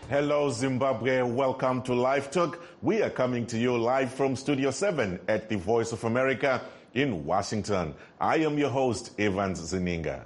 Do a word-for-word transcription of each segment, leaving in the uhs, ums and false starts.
Hello, Zimbabwe. Welcome to Live Talk. We are coming to you live from Studio seven at the Voice of America in Washington. I am your host, Evans Zininga.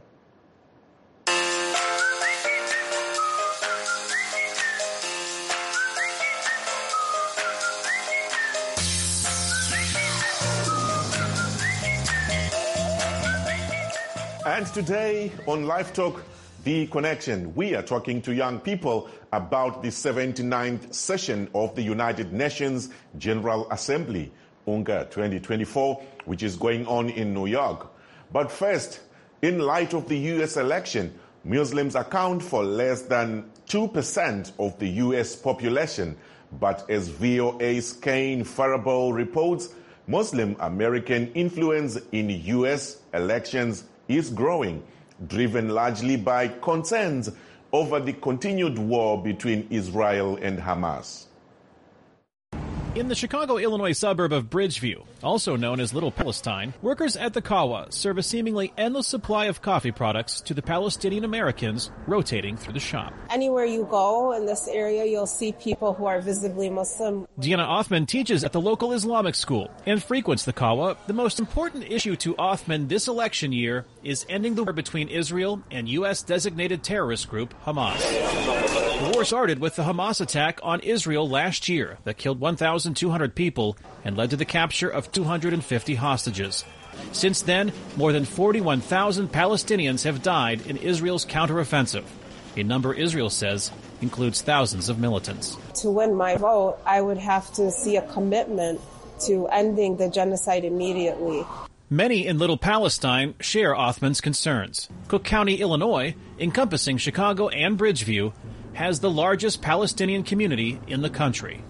And today on Live Talk, The Connection, we are talking to young people about the seventy-ninth session of the United Nations General Assembly, UNGA twenty twenty-four, which is going on in New York. But first, in light of the U S election, Muslims account for less than two percent of the U S population. But as V O A's Kane Faribault reports, Muslim American influence in U S elections is growing, driven largely by concerns over the continued war between Israel and Hamas. In the Chicago, Illinois suburb of Bridgeview, also known as Little Palestine, workers at the Kawa serve a seemingly endless supply of coffee products to the Palestinian Americans rotating through the shop. Anywhere you go in this area, you'll see people who are visibly Muslim. Deanna Othman teaches at the local Islamic school and frequents the Kawa. The most important issue to Othman this election year is ending the war between Israel and U S-designated terrorist group Hamas. The war started with the Hamas attack on Israel last year that killed one thousand two hundred people and led to the capture of two hundred fifty hostages. Since then, more than forty-one thousand Palestinians have died in Israel's counteroffensive, a number Israel says includes thousands of militants. To win my vote, I would have to see a commitment to ending the genocide immediately. Many in Little Palestine share Othman's concerns. Cook County, Illinois, encompassing Chicago and Bridgeview, has the largest Palestinian community in the country.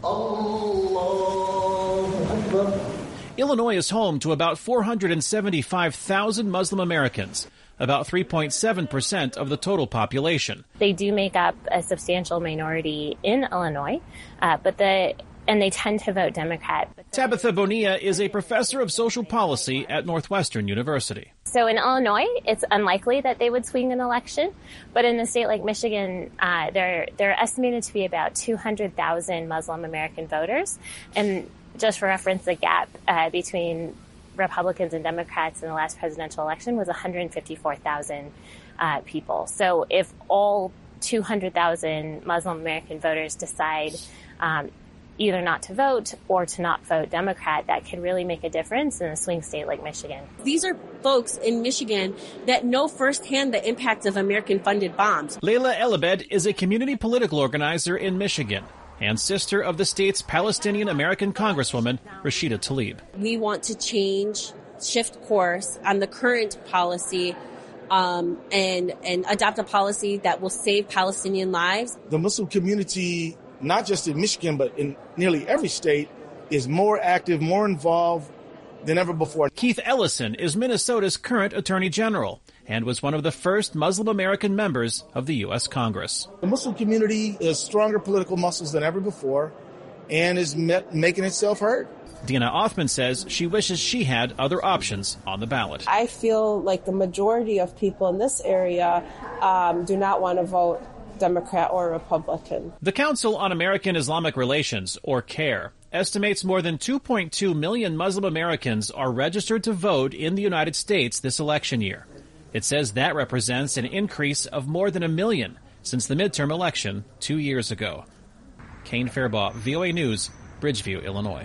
Illinois is home to about four hundred seventy-five thousand Muslim Americans, about three point seven percent of the total population. They do make up a substantial minority in Illinois, uh, but the and they tend to vote Democrat. Tabitha Bonilla is a professor of social policy at Northwestern University. So in Illinois, it's unlikely that they would swing an election, but in a state like Michigan, uh, they're they're estimated to be about two hundred thousand Muslim American voters. And just for reference, the gap uh, between Republicans and Democrats in the last presidential election was one hundred fifty-four thousand uh, people. So if all two hundred thousand Muslim American voters decide um, either not to vote or to not vote Democrat, that could really make a difference in a swing state like Michigan. These are folks in Michigan that know firsthand the impact of American-funded bombs. Layla Elabed is a community political organizer in Michigan and sister of the state's Palestinian American Congresswoman, Rashida Tlaib. We want to change, shift course on the current policy um, and, and adopt a policy that will save Palestinian lives. The Muslim community, not just in Michigan, but in nearly every state, is more active, more involved than ever before. Keith Ellison is Minnesota's current Attorney General and was one of the first Muslim American members of the U S Congress. The Muslim community has stronger political muscles than ever before and is met, making itself heard. Deanna Othman says she wishes she had other options on the ballot. I feel like the majority of people in this area um, do not want to vote Democrat or Republican. The Council on American Islamic Relations, or CAIR, estimates more than two point two million Muslim Americans are registered to vote in the United States this election year. It says that represents an increase of more than a million since the midterm election two years ago. Kane Faribault, V O A News, Bridgeview, Illinois.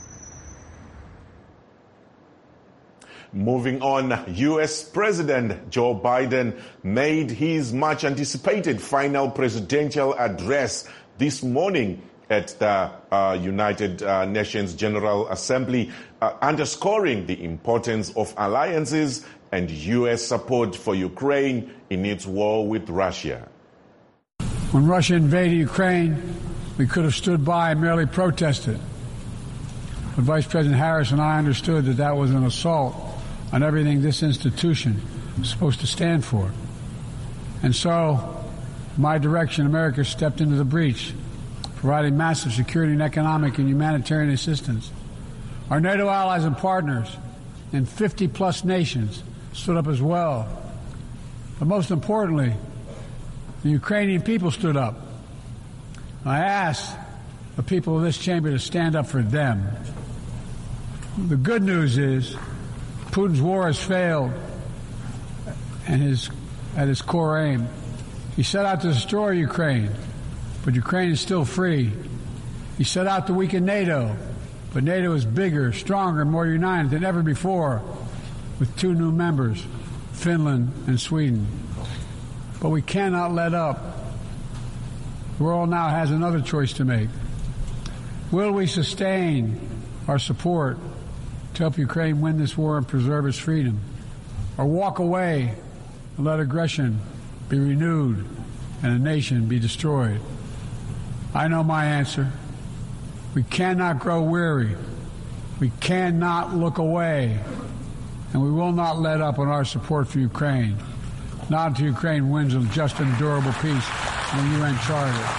Moving on, U S President Joe Biden made his much-anticipated final presidential address this morning at the uh, United uh, Nations General Assembly, uh, underscoring the importance of alliances and U S support for Ukraine in its war with Russia. When Russia invaded Ukraine, we could have stood by and merely protested. But Vice President Harris and I understood that that was an assault on everything this institution is supposed to stand for. And so, my direction, America stepped into the breach, providing massive security and economic and humanitarian assistance. Our NATO allies and partners in fifty plus nations stood up as well. But most importantly, the Ukrainian people stood up. I ask the people of this chamber to stand up for them. The good news is Putin's war has failed and his, at his core aim. He set out to destroy Ukraine, but Ukraine is still free. He set out to weaken NATO, but NATO is bigger, stronger, more united than ever before, with two new members, Finland and Sweden. But we cannot let up. The world now has another choice to make. Will we sustain our support to help Ukraine win this war and preserve its freedom, or walk away and let aggression be renewed and a nation be destroyed? I know my answer. We cannot grow weary. We cannot look away. And we will not let up on our support for Ukraine, not until Ukraine wins a just and durable peace in the U N Charter.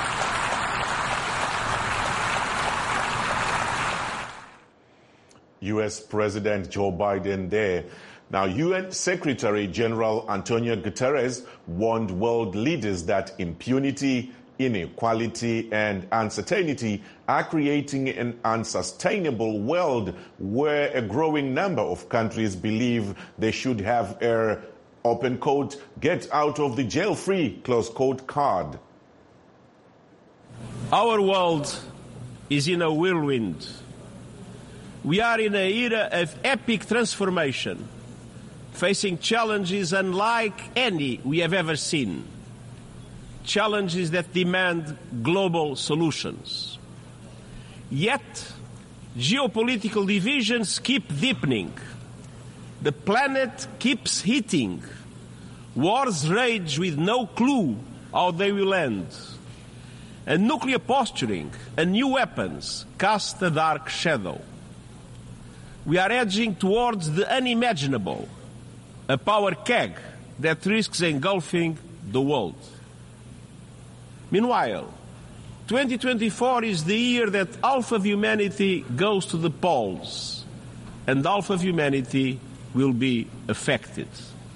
U S President Joe Biden there. Now, U N Secretary General Antonio Guterres warned world leaders that impunity, inequality, and uncertainty are creating an unsustainable world where a growing number of countries believe they should have a, open quote, get out of the jail free, close quote, card. Our world is in a whirlwind. We are in an era of epic transformation, facing challenges unlike any we have ever seen. Challenges that demand global solutions. Yet, geopolitical divisions keep deepening. The planet keeps heating. Wars rage with no clue how they will end. And nuclear posturing and new weapons cast a dark shadow. We are edging towards the unimaginable, a power keg that risks engulfing the world. Meanwhile, twenty twenty-four is the year that half of humanity goes to the polls, and half of humanity will be affected.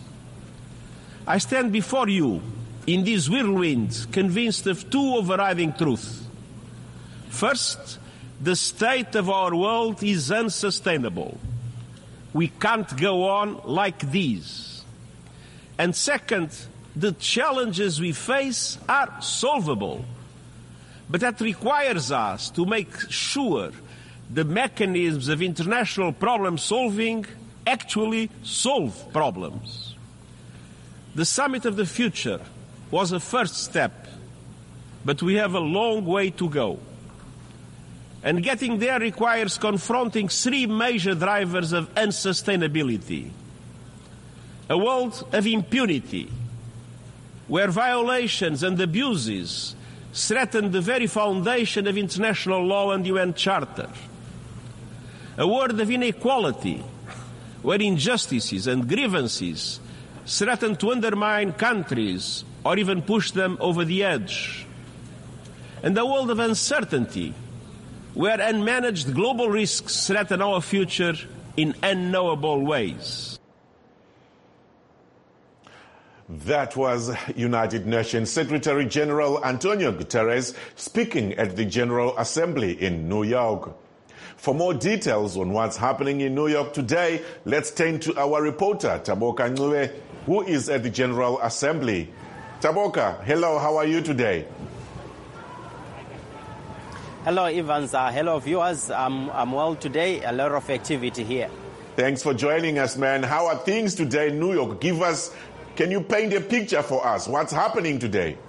I stand before you in this whirlwind, convinced of two overriding truths. First, the state of our world is unsustainable. We can't go on like this. And second, the challenges we face are solvable. But that requires us to make sure the mechanisms of international problem solving actually solve problems. The Summit of the Future was a first step, but we have a long way to go. And getting there requires confronting three major drivers of unsustainability. A world of impunity, where violations and abuses threaten the very foundation of international law and U N Charter. A world of inequality, where injustices and grievances threaten to undermine countries or even push them over the edge. And a world of uncertainty, where unmanaged global risks threaten our future in unknowable ways. That was United Nations Secretary General Antonio Guterres speaking at the General Assembly in New York. For more details on what's happening in New York today, let's turn to our reporter, Taboka Ncube, who is at the General Assembly. Taboka, hello, how are you today? Hello, Evans. Uh, hello, viewers. I'm, I'm well today. A lot of activity here. Thanks for joining us, man. How are things today in New York? Give us, can you paint a picture for us? What's happening today?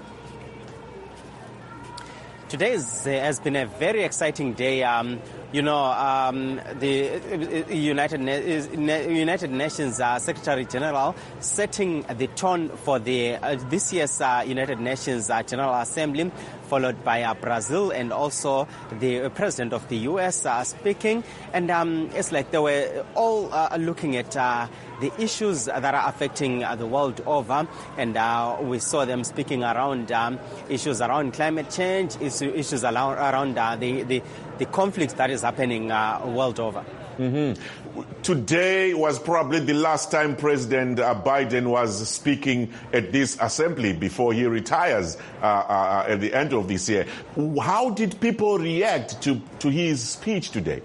Today is, uh, has been a very exciting day. Um, you know, um, the United, Na- United Nations uh, Secretary General setting the tone for the uh, this year's uh, United Nations uh, General Assembly, followed by uh, Brazil and also the President of the U S uh, speaking. And um, it's like they were all uh, looking at uh, the issues that are affecting uh, the world over. And uh, we saw them speaking around um, issues around climate change, issues around, around uh, the, the, the conflict that is happening uh, world over. Mm-hmm. today was probably the last time President uh, Biden was speaking at this assembly before he retires uh, uh, at the end of this year. How did people react to, to his speech today?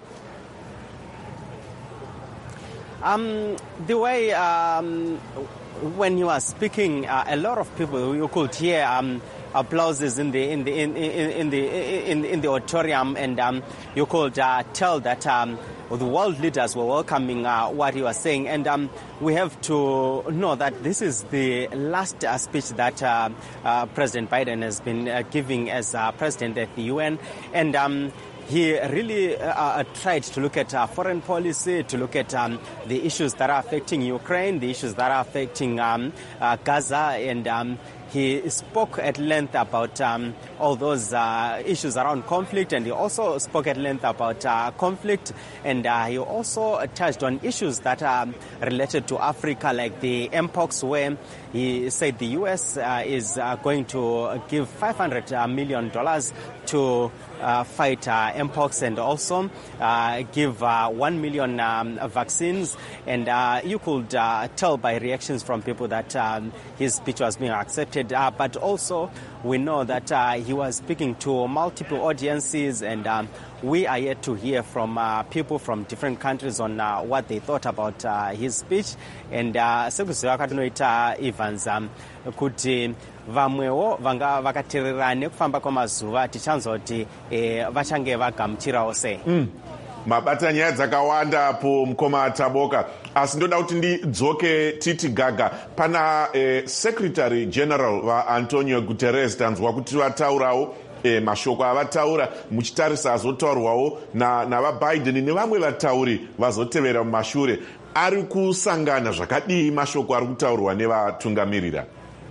Um, the way um, when he was speaking, uh, a lot of people, you could hear um, applauses in the in the in, in, in the in, in the auditorium, and um, you could uh, tell that um, the world leaders were welcoming uh, what he was saying. And um, we have to know that this is the last uh, speech that uh, uh, President Biden has been uh, giving as uh, president at the U N, and um, he really uh, tried to look at uh, foreign policy, to look at um, the issues that are affecting Ukraine, the issues that are affecting um, uh, Gaza, and um, he spoke at length about um, all those uh, issues around conflict, and he also spoke at length about uh, conflict, and uh, he also touched on issues that are related to Africa, like the Mpox, where he said the U S uh, is uh, going to give five hundred million dollars to uh, fight uh, Mpox, and also uh, give uh, one million um, vaccines. And uh, you could uh, tell by reactions from people that um, his speech was being accepted. Uh, but also, we know that uh, he was speaking to multiple audiences, and um, we are yet to hear from uh, people from different countries on uh, what they thought about uh, his speech. And sekuziva katinoita Evans um, kuti vamwewo vanga vakateerera kufamba kwamazuva tichanzoti vachange vagamuchirawo sei. Mabata nyaya dzakawanda apo mukoma Taboka, asi ndoda kuti ndidzoke titi gaga pana eh, Secretary General vaAntonio Guterres tanzwa kuti vataurawo eh, mashoko avataura muchitarisa azotaurwawo navaBiden nevamwe vatauri vazotevera mumashure. Ari kusangana zvakadii mashoko ari kutaurwa nevatungamirira?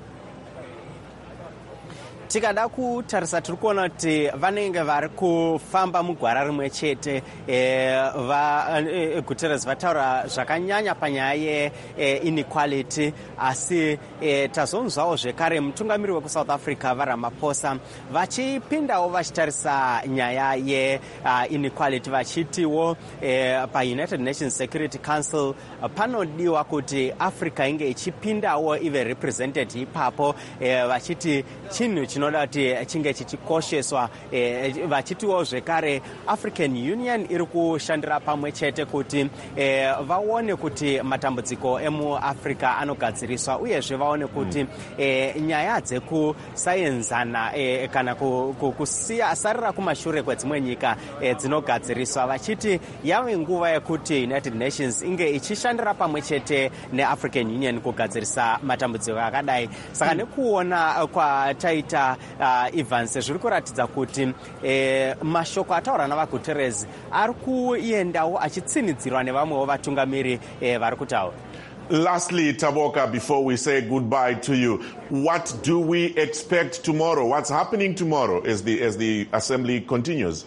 Tikada kutarisa tiri kuona kuti vanenge vari kufamba mugwara rimwe chete. Guterres vataura zvakanyanya panyaya yeinequality, asi tazonzwawo zvekare mutungamiri wekusouth Africa vaRamaphosa vachipindawo vachitarisa nyaya yeinequality, vachitiwo paUnited Nations Security Council panodiwa kuti Africa inge ichipindawo ive represented ipapo, vachiti chinhu chinoda kuti chinge chichikosheswa, vachitiwo zvekare African Union iri kushandira pamwe chete kuti vaone kuti matambudziko emuAfrica anogadziriswa, uyezve vaone kuti nyaya dzekusaenzana kana kusiya sarira kumashure kwedzimwe nyika dzinogadziriswa, vachiti yave nguva yekuti United Nations inge ichishandira pamwe chete neAfrican Union kugadzirisa matambudziko akadai. Saka nekuona kwataita uh, Evans zviri kuratidza kuti eh, mashoko ataura navaGuterres ari kuendawo achitsinidzirwa nevamwewo vatungamiri eh, vari kutaura. Lastly, Taboka, before we say goodbye to you, what do we expect tomorrow? What's happening tomorrow as the as the assembly continues?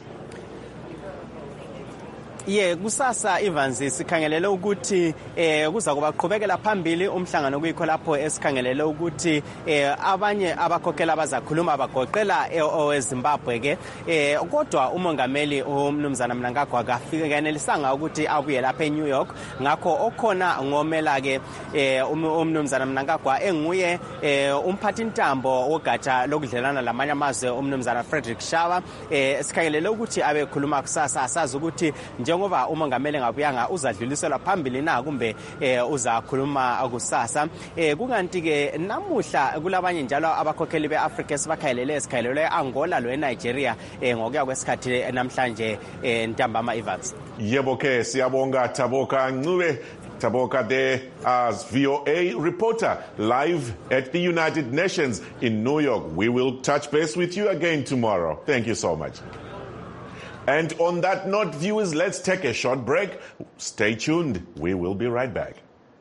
Ye kusasa Evans sikhangelele ukuthi eh kuza kuba qhubekela phambili umhlangano kuyikho lapho esikhangelele ukuthi eh abanye abakhokhela abazakhuluma abagoqela eZimbabwe ke eh kodwa umongameli uMnumzana Mnangagwa akafike kanelisanga ukuthi abuye lapha eNew York, ngakho okhona ngomela ke eh uMnumzana Mnangagwa enguye eh umphathi ntambo wogatsha lokudlelana lamanye amazwe uMnumzana Frederick Shawa. eh sikhangelele ukuthi abe khuluma kusasa, asazi ukuthi njengoba umongameli ngabuyanga uzadluliselwa phambili na kumbe eh uzakhuluma kusasa. eh kunganti ke namuhla kulabanye njalo abakhokheli beAfrica esibakhayelele esikhayelele eAngola lo eNigeria eh ngokuya kwesikhathi namhlanje eh ntambama Evans. Yebo ke siyabonga Taboka Ncube. Taboka there as V O A reporter live at the United Nations in New York. We will touch base with you again tomorrow. Thank you so much. And on that note, viewers, let's take a short break. Stay tuned. We will be right back.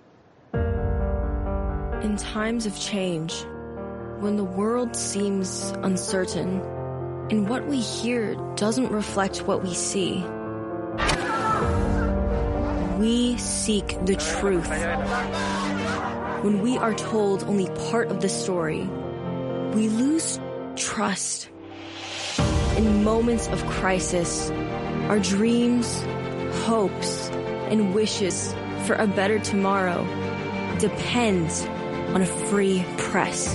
In times of change, when the world seems uncertain and what we hear doesn't reflect what we see, we seek the truth. When we are told only part of the story, we lose trust. In moments of crisis, our dreams, hopes, and wishes for a better tomorrow depends on a free press.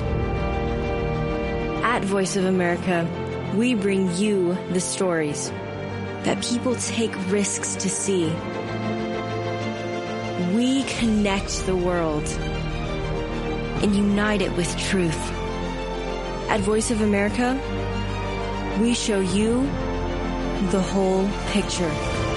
At Voice of America, we bring you the stories that people take risks to see. We connect the world and unite it with truth. At Voice of America, we show you the whole picture.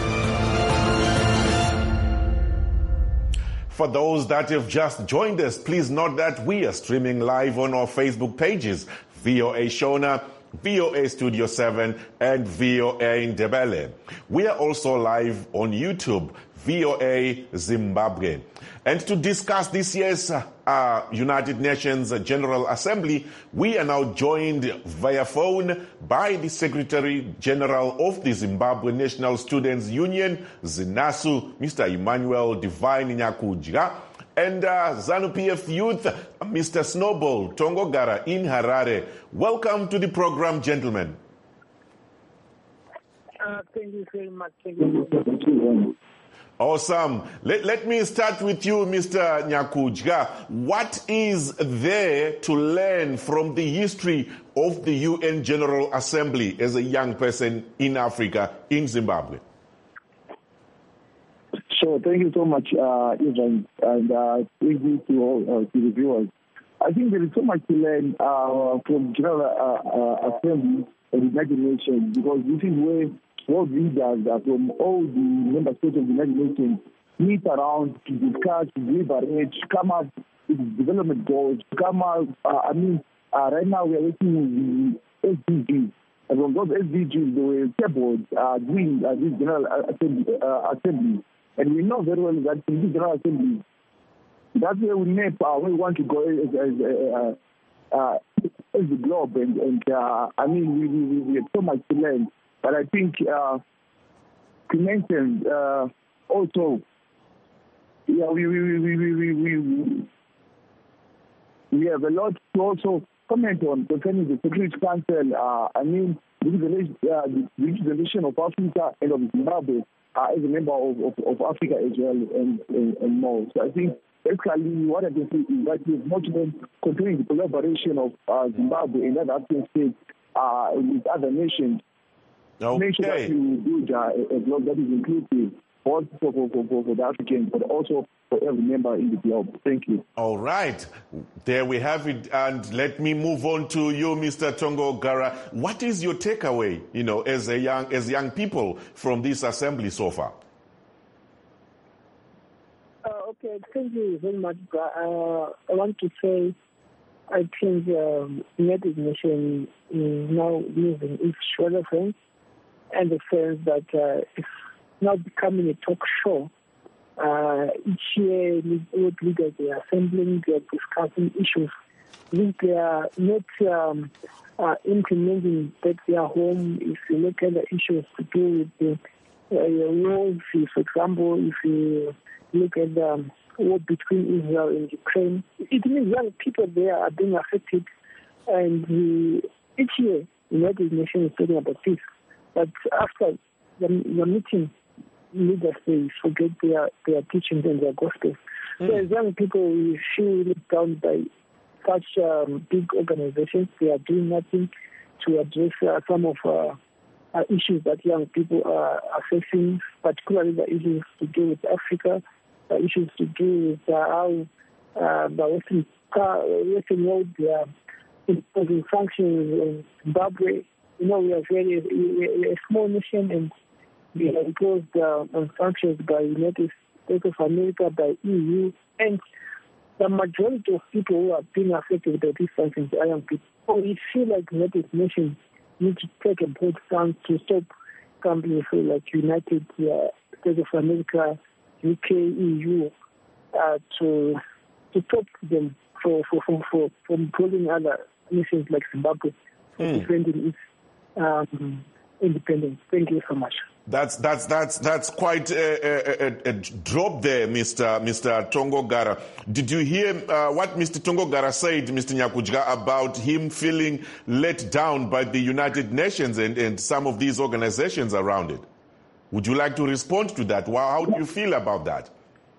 For those that have just joined us, please note that we are streaming live on our Facebook pages, V O A Shona, V O A Studio seven, and V O A Ndebele. We are also live on YouTube, V O A Zimbabwe. And to discuss this year's uh, United Nations General Assembly, we are now joined via phone by the Secretary General of the Zimbabwe National Students Union, ZINASU, Mister Emmanuel Divine Nyakudya, and uh, ZANU-P F Youth, Mister Snowball Tongogara in Harare. Welcome to the program, gentlemen. Uh, thank you very much. Thank you. Awesome. Let, let me start with you, Mister Nyakudya. What is there to learn from the history of the U N General Assembly as a young person in Africa, in Zimbabwe? So thank you so much, uh, Ivan, and uh, thank you to all uh, to the viewers. I think there is so much to learn uh, from General uh, uh, Assembly of the United Nations, because this is where world leaders uh, from all the member states of the United Nations meet around to discuss, to deliberate, to come up with development goals, to come up, uh, I mean, uh, right now we are working with the S D Gs. And from those S D Gs, they were tabled uh, doing uh, this General Assembly, uh, Assembly. And we know very well that in this General Assembly, that's where we map uh, where we want to go as, as, uh, uh, as the globe. And, and uh, I mean, we, we, we have so much to learn. But I think uh, to mention uh, also, yeah, we we, we, we, we, we, we have a lot to also comment on concerning the Security Council. Uh, I mean, the representation uh, of Africa and of Zimbabwe uh, as a member of, of, of Africa as well, and, and, and more. So I think basically what I can say is that we have much more concerning the collaboration of uh, Zimbabwe and other African states uh, with other nations. Okay. Make sure that you build uh, a blog that is inclusive, both for, for, for, for the Africans, but also for every member in the globe. Thank you. All right. There we have it. And let me move on to you, Mister Tongogara. What is your takeaway, you know, as a young, as young people from this assembly so far? Uh, okay, thank you very much. Uh, I want to say I think the um, United Nations is now losing its relevance, and the sense that uh, it's now becoming a talk show. Uh, each year, world leaders are assembling, they are discussing issues. If they are not um, uh, implementing that they are home, if you look at the issues to do with the uh, wars, for example, if you look at the um, war between Israel and Ukraine, it means young people there are being affected. And uh, each year, the United Nations is talking about this. But after the, the meeting, leaders, they forget their, their teachings and their gospel. Mm. So as young people, we feel looked down by such um, big organizations. They are doing nothing to address uh, some of uh, uh, issues that young people are, are facing, particularly the issues to do with Africa, the issues to do with uh, how uh, the Western, uh, Western world they are imposing sanctions in Zimbabwe. You know, we are very we are a small nation, and we are imposed uh, on sanctions by the United States of America, by E U, and the majority of people who are being affected by these sanctions are young people. So we feel like the United Nations need to take a bold stance to stop companies like United uh, States of America, U K, E U, uh, to to stop them for for for, for from pulling other nations like Zimbabwe for mm. defending its um, independence. Thank you so much. That's that's that's that's quite a, a, a drop there, Mister Mister Tongogara. Did you hear uh, what Mister Tongogara said, Mister Nyakudya, about him feeling let down by the United Nations and, and some of these organizations around it? Would you like to respond to that? Well, how do you feel about that?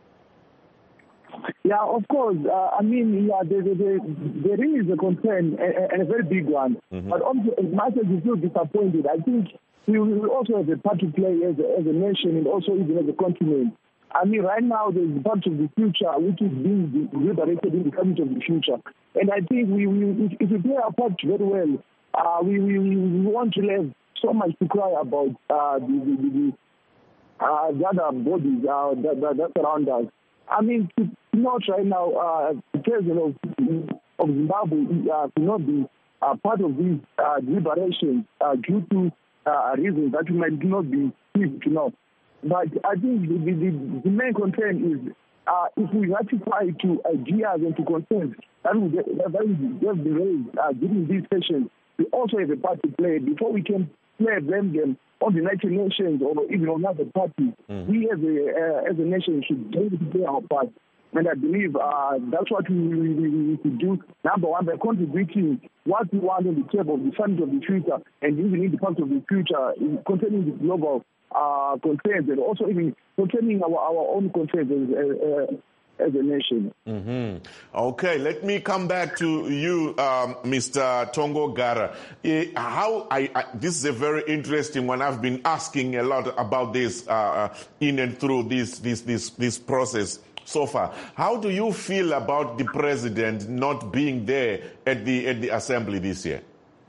Yeah, of course. Uh, I mean, yeah, there, there, there is a concern, and, and a very big one. Mm-hmm. But also, as much as you feel disappointed, I think we will also have a part to play as a, as a nation and also even as a continent. I mean, right now, there's a part of the future which is being deliberated in the Cabinet of the future. And I think we, we if, if we play our part very well, uh, we, we, we want to have so much to cry about uh, the, the, the, uh, the other bodies uh, that, that, that surround us. I mean, to note right now, uh, the president of, of Zimbabwe uh, cannot be uh, part of these uh, deliberations uh, due to uh, reasons that we might not be able to know. But I think the, the, the main concern is uh, if we ratify to ideas and to concerns that will get, that will be raised uh, during these sessions, we also have a part to play before we can play blame them on the United Nations or even on other parties. Mm. We as a, uh, as a nation should be able to play our part. And I believe uh, that's what we, we, we, we should do. Number one, by contributing what we want on the table of the fund of the future and even in the part of the future concerning the global uh, concerns and also even concerning our, our own concerns as, uh, as a nation. Mm-hmm. Okay, let me come back to you, um, Mister Tongo Gara. Uh, how I, I, this is a very interesting one. I've been asking a lot about this uh, in and through this this this this process so far. How do you feel about the president not being there at the at the assembly this year?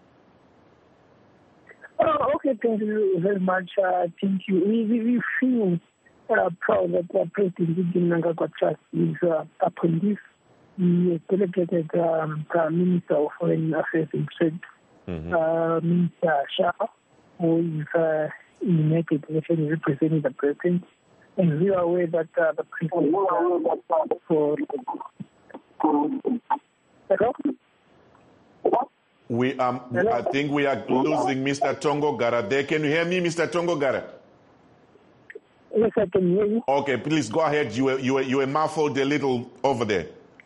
Oh, okay, thank you very much. Uh, thank you. We, we, we feel uh, proud that uh, President Mnangagwa Trust is uh, upon this. He has delegated um, Prime Minister of Foreign Affairs and Trade, mm-hmm. uh, Minister Shah, who is uh, in the United Nations representing the president. And we are aware that uh, the president uh, for Hello? We um, Hello? I think we are losing Mister Tongo Gara there. Can you hear me, Mister Tongo Gara? Yes, I can hear you. Okay, please go ahead. You were, you were, you were muffled a little over there.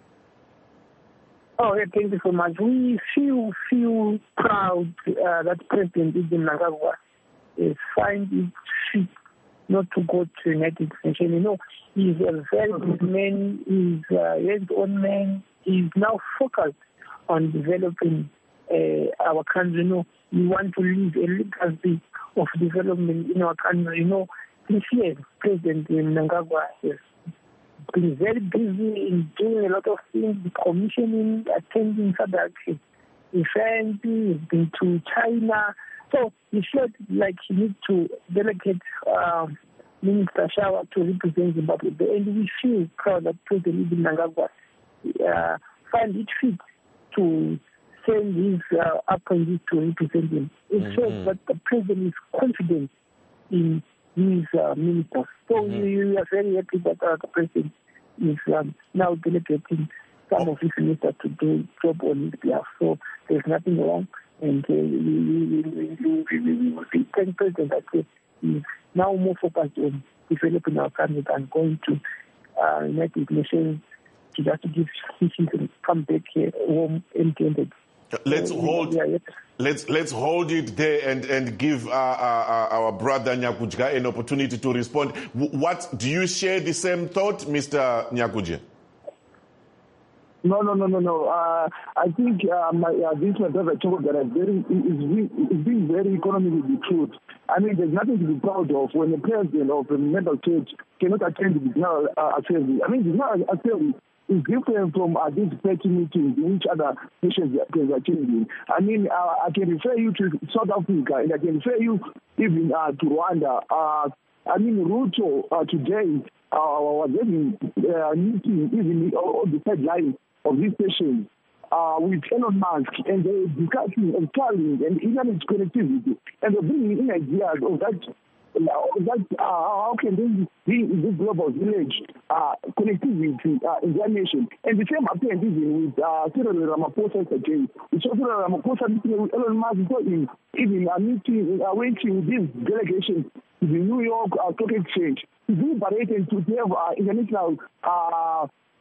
Oh, yeah, thank you so much. We feel feel proud uh, that President Mnangagwa is find it fit not to go to the United Nations. You know, he's a very good man. He's a his own man. He's now focused on developing uh, our country. You know, we want to leave a legacy of development in our country. You know, this year, President Mnangagwa has been very busy in doing a lot of things, commissioning, attending Sadaki events, he's been to China. So he felt like he needs to delegate um, Minister Shawa to represent Zimbabwe. And we feel proud that President Mnangagwa uh, find it fit to send his uh, appointees to represent him. It mm-hmm. shows that the president is confident in his uh, ministers. So mm-hmm. we, we are very happy that uh, the president is um, now delegating some of his ministers to do job on his behalf. So there's nothing wrong. And uh, we, we, we, we, we, we thank President that he is now more focused on developing our country than going to uh, United Nations to just give speeches and come back here home empty-handed. Let's so, hold. Yeah, yes. Let's let's hold it there and and give uh, uh, our brother Nyakujga an opportunity to respond. What do you share the same thought, Mister Nyakujga? No, no, no, no, no. Uh, I think uh, my, uh, this my brother Tongo Gara is very is, is being very economically the truth. I mean, there's nothing to be proud of when the president of a member state cannot attend the General uh, Assembly. I mean, the General Assembly is different from uh, these petty meetings in which other nations are attending. I mean, uh, I can refer you to South Africa, and I can refer you even uh, to Rwanda. Uh, I mean, Ruto uh, today uh, was having a uh, meeting even on the sideline of this session uh, with Elon Musk, and they're discussing and telling and internet connectivity, and they're bringing in ideas of that. That uh, how can they be in this global village uh, connectivity uh, in their nation? And the same happened even with uh, Cyril Ramaphosa today. It's also Ramaphosa meeting with Elon Musk, in, even a meeting, uh, waiting with this delegation to the New York uh, Stock Exchange to deliberate and to have uh, international uh,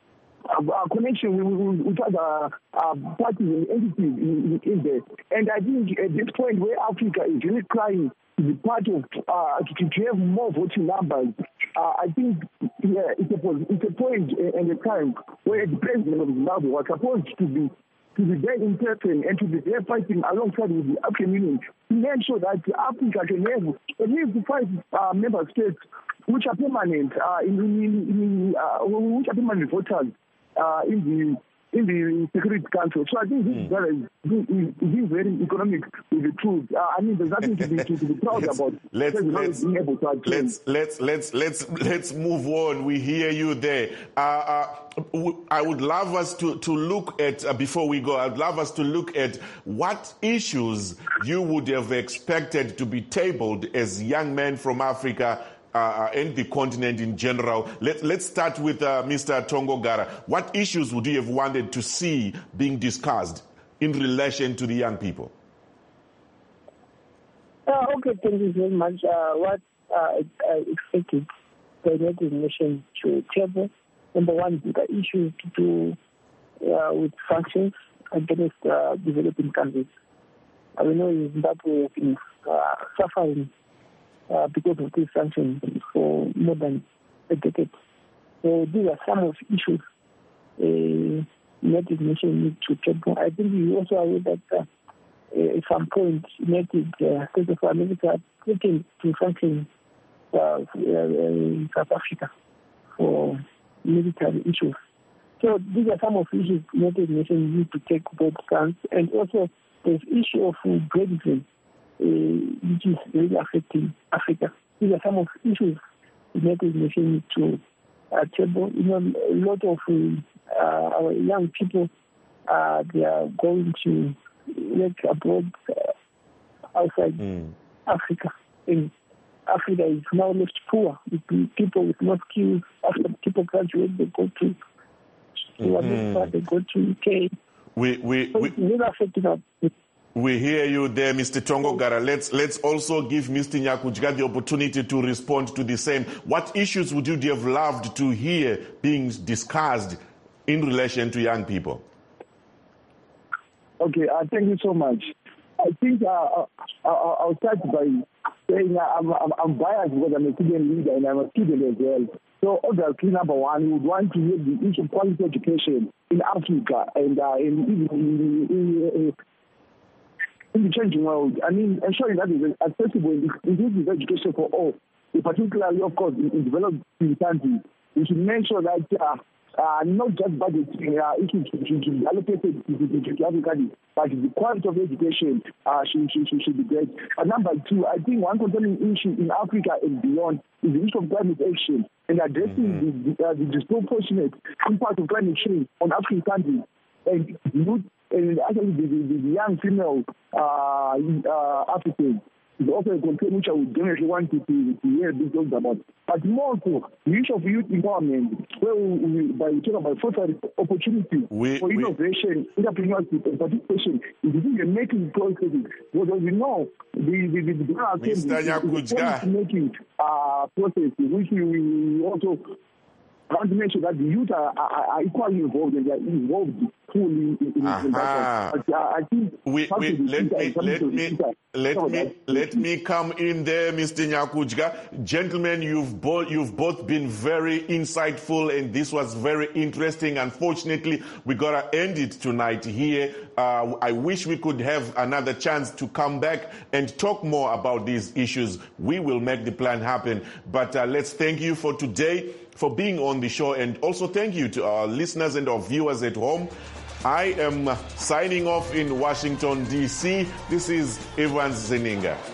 uh, connection with, with other uh, parties and entities in, in, in there. And I think at this point where Africa is really trying to be part of, uh, to, to have more voting numbers, uh, I think yeah, it's, a, it's a point and a time where the president of Zimbabwe was supposed to be to be there in person and to be there fighting alongside with the African Union to make sure that Africa can have at least five uh, member states which are permanent, uh, in, in, in, uh, which are permanent voters uh, in the in the Security Council. So I think this, mm. is, this, this is very economic with the truth. Uh, I mean, there's nothing to be, to, to be proud let's, about. Let's let's, let's let's let's let's let's move on. We hear you there. Uh, uh, I would love us to to look at uh, before we go. I'd love us to look at what issues you would have expected to be tabled as young men from Africa. Uh, and the continent in general. Let, let's start with uh, Mister Tongogara. What issues would you have wanted to see being discussed in relation to the young people? Uh, okay, thank you very much. Uh, what uh, I expected the United Nations to table, number one, the issues to do uh, with sanctions against uh, developing countries. I know Zimbabwe has been uh, suffering Uh, because of these sanctions for more than a decade. So these are some of the issues uh, United Nations need to tackle. I think we also aware that uh, at some point United uh, States of America taken to sanction uh, uh, South Africa for military issues. So these are some of the issues United Nations need to take both sides. And also there's issue of Brexit, Uh, which is really affecting Africa. These are some of the issues the United Nations need to uh, table. You know, a lot of uh, our young people, uh, they are going to work abroad uh, outside mm. Africa. And Africa is now left poor. With people with no skills. After people graduate, they go to mm-hmm. America, they go to U K. We, we, so we... it's really affecting our We hear you there, Mister Tongogara. Let's let's also give Mister Nyakujga the opportunity to respond to the same. What issues would you have loved to hear being discussed in relation to young people? Okay, uh, thank you so much. I think uh, uh, I'll start by saying uh, I'm, I'm, I'm biased because I'm a student leader and I'm a student as well. So obviously, number one, we would want to hear the issue of quality education in Africa and uh, in, in, in, in, in in the changing world. I mean, ensuring that it is accessible, inclusive education for all, particularly, of course, in, in developing countries. We should make sure that uh, uh, not just budgeting uh, issues should be allocated to, to, to, to Africa, but the quality of education uh, should, should, should, should be great. And number two, I think one concerning issue in Africa and beyond is the issue of climate action and addressing mm-hmm. the, uh, the disproportionate impact of climate change on African countries and youth. And actually, the, the, the young female uh, uh, Africans is also a concern which I would definitely want to, to, to hear this talked about. But more so, the issue of youth empowerment, where we, we by talking about fostering opportunities we, for we, innovation, entrepreneurship, and participation in decision-making processes. Because as we know, the the the, the Mister Nyakujga making uh, process, which we, we also want to make sure that the youth are, are, are equally involved and they are involved fully in, in, in that. But, uh, I think we, we, let me let me let me let me come in there, Mister Nyakujga. Gentlemen, you've both you've both been very insightful, and this was very interesting. Unfortunately, we gotta end it tonight here. Uh, I wish we could have another chance to come back and talk more about these issues. We will make the plan happen. But uh, let's thank you for today, for being on the show, and also thank you to our listeners and our viewers at home. I am signing off in Washington, D C This is Evans Zeninga.